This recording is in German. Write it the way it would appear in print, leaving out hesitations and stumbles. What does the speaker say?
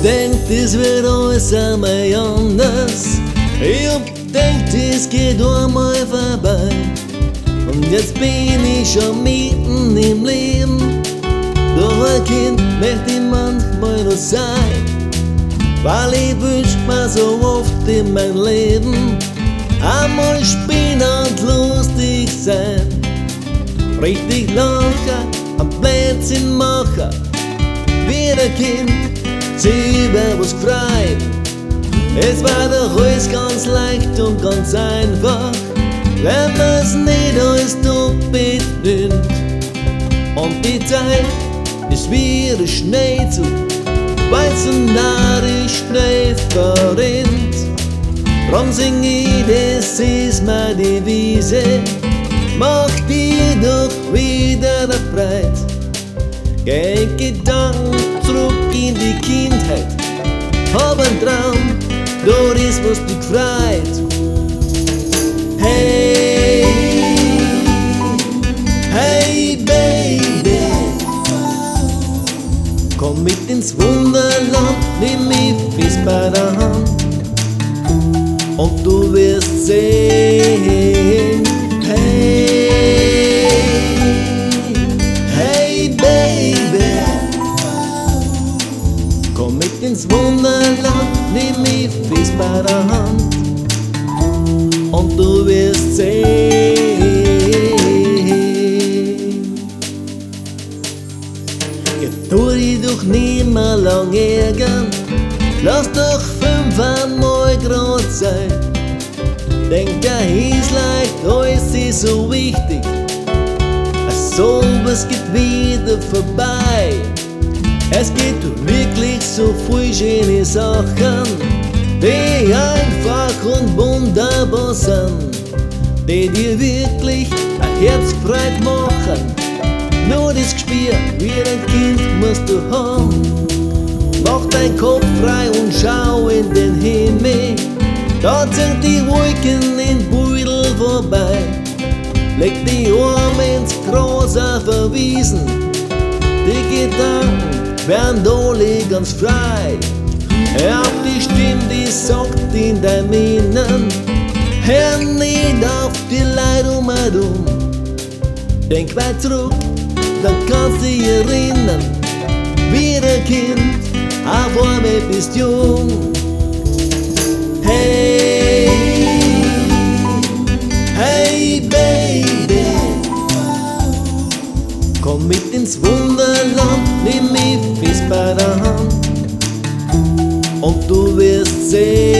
denkt, es wird alles einmal anders. Ich hab denkt, es geht einmal vorbei. Und jetzt bin ich schon mitten im Leben. Doch ein Kind möchte ich manchmal noch sein, weil ich wünsch mir so oft in mein Leben einmal spielen und lustig sein. Richtig locker, am Blödsinn machen, wie ein Kind sich über was gefreut. Es war doch alles ganz leicht und ganz einfach, wenn man's nicht als doppelt nimmt. Und die Zeit ist wie ein Schneezug, weil's so narrisch schnell verrinnt. Drum sing ich, das ist meine Devise, mach dir doch wieder breit. Geh in Gedanken zurück in die Kindheit, hab einen Traum, dort ist was dich gefreut. Hey, hey Baby, komm mit ins Wunderland, nimm mich fest bei der Hand und du wirst sehen. Hey, hey Baby, komm mit ins Wunderland, nimm mich fest bei der Hand und du wirst sehen. Tu dich doch nimmer lang ärgern, lass doch 5 einmal grad sein. Denk, der ist leicht, alles ist so wichtig, sowas geht wieder vorbei. Es gibt wirklich so viele schöne Sachen, die einfach und wunderbar sind, die dir wirklich ein Herz frei machen. Nur das Gespür wie ein Kind musst du haben. Mach dein Kopf frei und schau in den Himmel, da ziehen die Wolken in Beutel vorbei. Leg die Arme ins Gras auf der Wiesen, die Gedanken werden alle ganz frei. Hör auf die Stimme, die sagt in deinem Innern, hör nicht auf die Leute um und um. Denk weit zurück, dann kannst du dich erinnern, wie ein Kind, auf einmal bist jung. Hey, hey Baby, komm mit ins Wunderland, nimm mich fest bei der Hand und du wirst sehen.